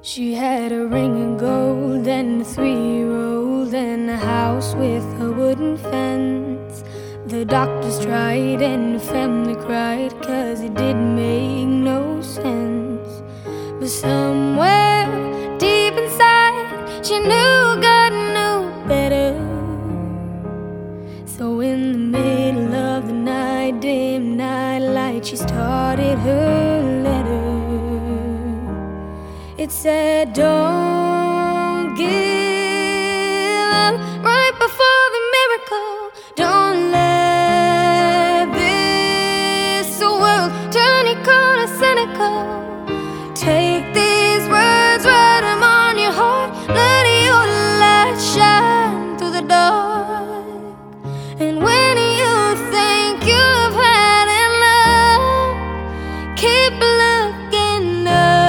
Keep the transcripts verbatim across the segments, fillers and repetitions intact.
She had a ring of gold and a three-year-old and a house with a wooden fence. The doctors tried and the family cried, 'cause it didn't make no sense. But somewhere deep inside she knew God knew better. So in the middle of the night, dim night light, she started her letter. It said, don't give up right before the miracle. Don't let this world turn your corner cynical. Take these words, write them on your heart. Let your light shine through the dark. And when you think you've had enough, keep looking up.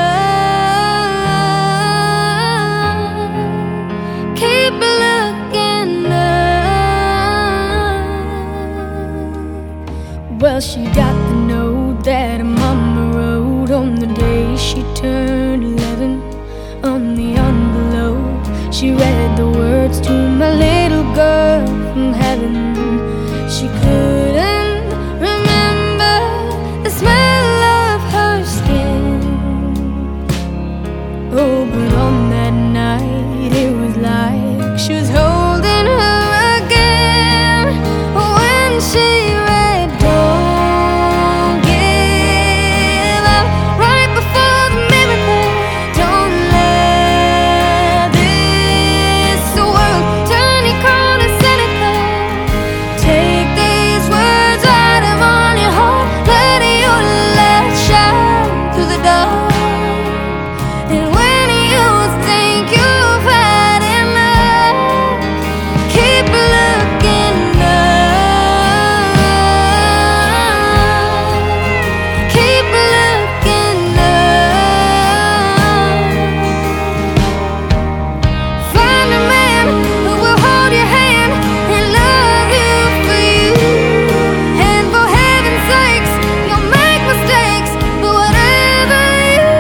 Well, she got the note that her mama wrote on the day she turned eleven. On the envelope, she read the words to my little girl from heaven. She couldn't remember the smell of her skin. Oh, but on that night it was like she was holding her again. When she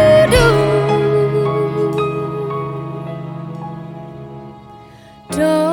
don't